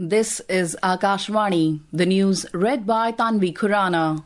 This is Akashvani, the news read by Tanvi Khurana.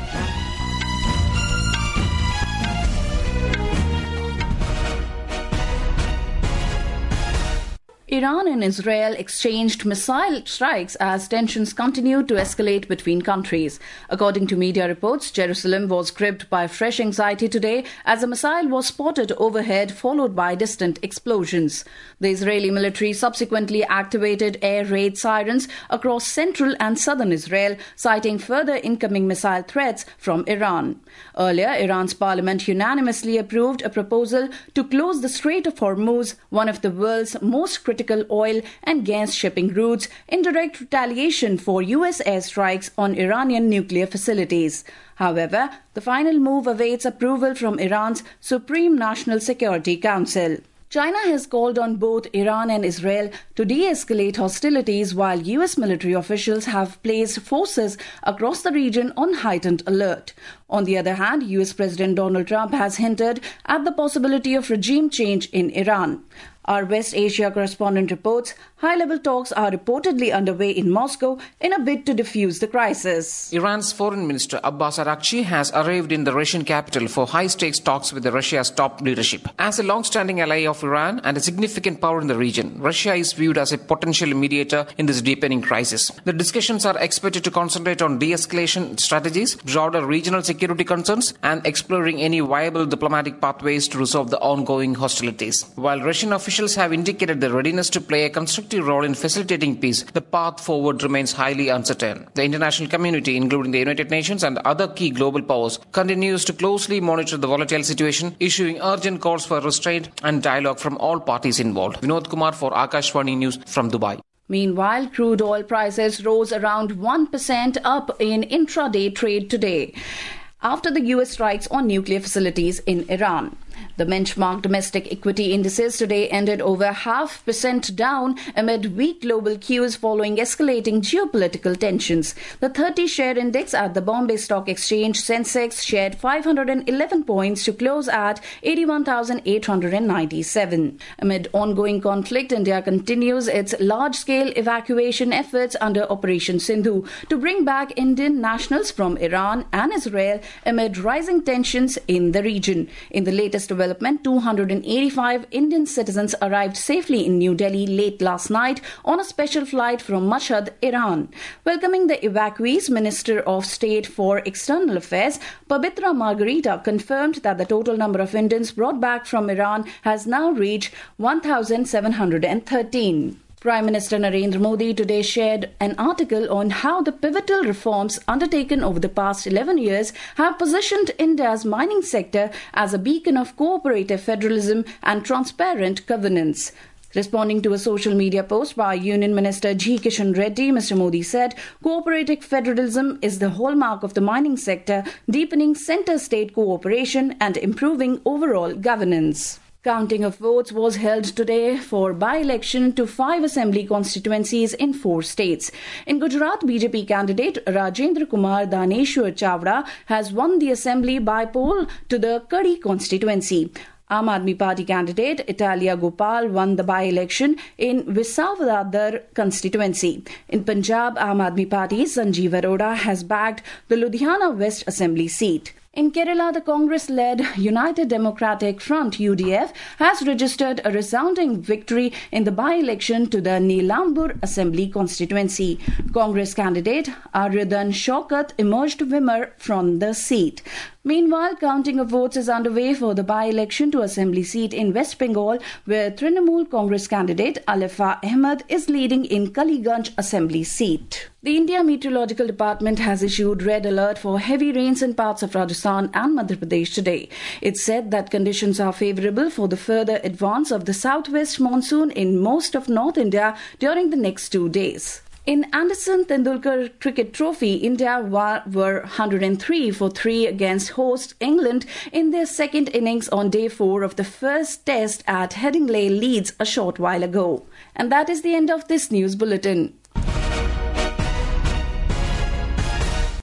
Iran and Israel exchanged missile strikes as tensions continued to escalate between countries. According to media reports, Jerusalem was gripped by fresh anxiety today as a missile was spotted overhead, followed by distant explosions. The Israeli military subsequently activated air raid sirens across central and southern Israel, citing further incoming missile threats from Iran. Earlier, Iran's parliament unanimously approved a proposal to close the Strait of Hormuz, one of the world's most critical oil and gas shipping routes, in direct retaliation for US airstrikes on Iranian nuclear facilities. However, the final move awaits approval from Iran's Supreme National Security Council. China has called on both Iran and Israel to de-escalate hostilities, while US military officials have placed forces across the region on heightened alert. On the other hand, US President Donald Trump has hinted at the possibility of regime change in Iran. Our West Asia correspondent reports high-level talks are reportedly underway in Moscow in a bid to defuse the crisis. Iran's Foreign Minister Abbas Araghchi has arrived in the Russian capital for high-stakes talks with Russia's top leadership. As a long-standing ally of Iran and a significant power in the region, Russia is viewed as a potential mediator in this deepening crisis. The discussions are expected to concentrate on de-escalation strategies, broader regional security concerns, and exploring any viable diplomatic pathways to resolve the ongoing hostilities. While Russian officials have indicated their readiness to play a constructive role in facilitating peace, the path forward remains highly uncertain. The international community, including the United Nations and other key global powers, continues to closely monitor the volatile situation, issuing urgent calls for restraint and dialogue from all parties involved. Vinod Kumar for Akashvani News from Dubai. Meanwhile, crude oil prices rose around 1% up in intraday trade today after the US strikes on nuclear facilities in Iran. The benchmark domestic equity indices today ended over 0.5% down amid weak global cues following escalating geopolitical tensions. The 30-share index at the Bombay Stock Exchange, Sensex, shared 511 points to close at 81,897. Amid ongoing conflict, India continues its large-scale evacuation efforts under Operation Sindhu to bring back Indian nationals from Iran and Israel amid rising tensions in the region. In the latest development, 285 Indian citizens arrived safely in New Delhi late last night on a special flight from Mashhad, Iran. Welcoming the evacuees, Minister of State for External Affairs Pabitra Margarita confirmed that the total number of Indians brought back from Iran has now reached 1,713. Prime Minister Narendra Modi today shared an article on how the pivotal reforms undertaken over the past 11 years have positioned India's mining sector as a beacon of cooperative federalism and transparent governance. Responding to a social media post by Union Minister G. Kishan Reddy, Mr. Modi said, "Cooperative federalism is the hallmark of the mining sector, deepening centre-state cooperation and improving overall governance." Counting of votes was held today for by-election to 5 assembly constituencies in 4 states. In Gujarat, BJP candidate Rajendra Kumar Daneshwar Chavda has won the assembly by poll to the Kadi constituency. Aam Aadmi Party candidate Italia Gopal won the by-election in Visawadar constituency. In Punjab, Aam Aadmi Party's Sanjeev Arora has bagged the Ludhiana West Assembly seat. In Kerala, the Congress-led United Democratic Front (UDF) has registered a resounding victory in the by-election to the Nilambur Assembly constituency. Congress candidate Aryadan Shaukat emerged winner from the seat. Meanwhile, counting of votes is underway for the by-election to Assembly seat in West Bengal, where Trinamool Congress candidate Alifa Ahmed is leading in Kaliganj Assembly seat. The India Meteorological Department has issued red alert for heavy rains in parts of Rajasthan and Madhya Pradesh today. It said that conditions are favourable for the further advance of the southwest monsoon in most of North India during the next 2 days. In Anderson Tendulkar Cricket Trophy, India were 103 for 3 against host England in their second innings on day 4 of the first test at Headingley, Leeds a short while ago. And that is the end of this news bulletin.